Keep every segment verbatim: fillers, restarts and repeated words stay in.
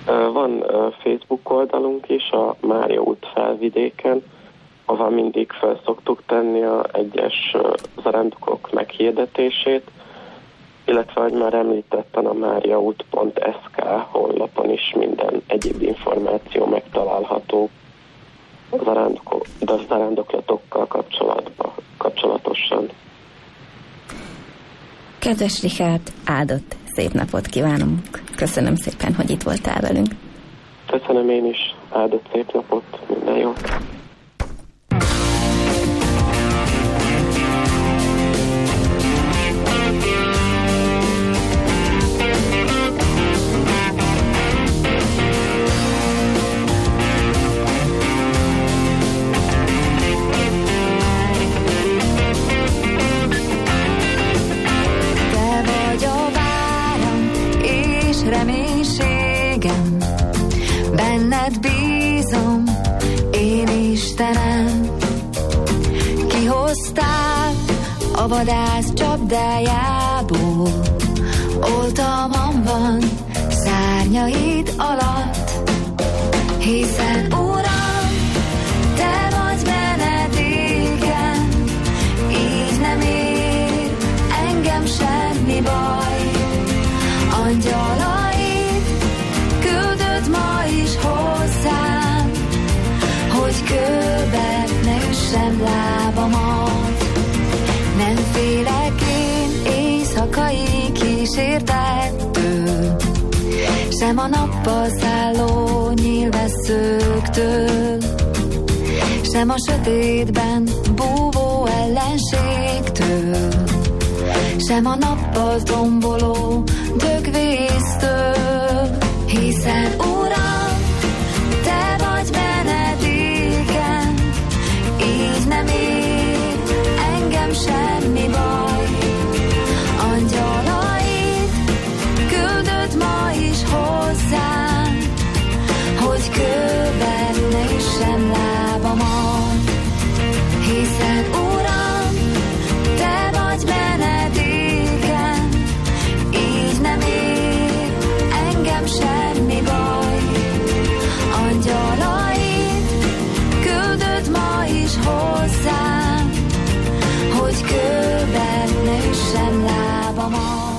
Van Facebook oldalunk is, a Mária út Felvidéken, ahol mindig fel szoktuk tenni a egyes zarándokok meghirdetését, illetve, ahogy már említettem, a máriaút pont es ká honlapon is minden egyéb információ megtalálható a zarándoklatokkal kapcsolatban, kapcsolatosan. Kedves Richárd, áldott szép napot kívánunk. Köszönöm szépen, hogy itt voltál velünk. Köszönöm én is, áldott szép napot, minden jót. Reménységem, benned bízom, én Istenem. Kihoztál a vadász csapdájából, oltalmam van szárnyaid alatt, hiszen Uram, te vagy menedékem, így nem ér engem semmi baj. Angyalaid küldöd ma is hozzám, hogy kőbe ne üssem lábamat. Nem félek én éjszakai kísértettől, sem a nappal szálló nyílvesszőktől, sem a sötétben búvó ellenségtől, sem a nappal tomboló dögvésztől, hiszen Uram, te vagy menedékem, így nem ér engem semmi baj. Angyalaid küldöd ma is hozzám, hogy kőbe ne üssem lábamat, hiszen Uram, te vagy menedékem, így nem ér engem semmi baj. Angyalaid küldöd ma is hozzám, hogy kőbe ne üssem lábamat.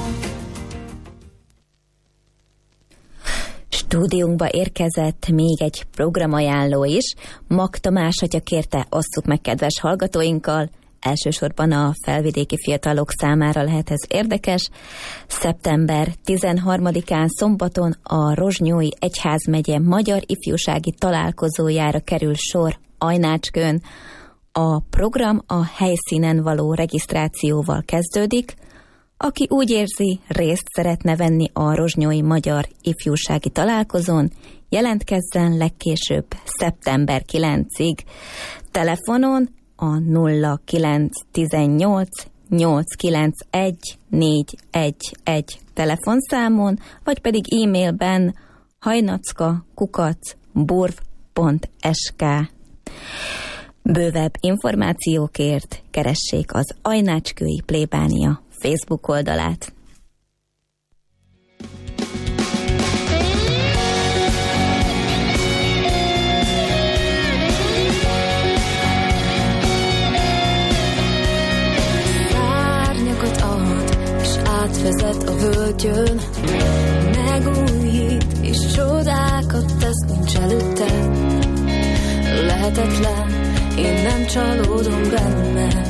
Stúdiónkba érkezett még egy programajánló is. Mag Tamás atya kérte, osszuk meg kedves hallgatóinkkal. Elsősorban a felvidéki fiatalok számára lehet ez érdekes. szeptember tizenharmadikán szombaton a Rozsnyói Egyházmegye Magyar Ifjúsági Találkozójára kerül sor Ajnácskőn. A program a helyszínen való regisztrációval kezdődik. Aki úgy érzi, részt szeretne venni a Rozsnyói Magyar Ifjúsági Találkozón, jelentkezzen legkésőbb szeptember kilencedikéig. Telefonon a nulla kilenc tizennyolc nyolc kilenc egy négy egy egy telefonszámon, vagy pedig e-mailben hajnacka kukac burv pont es ká. Bővebb információkért keressék az Ajnácskői Plébánia Facebook oldalát. Szárnyakat ad, és átvezet a völgyön, megújít, és csodákat tesz, nincs előtte. Lehetetlen, én nem csalódom benne.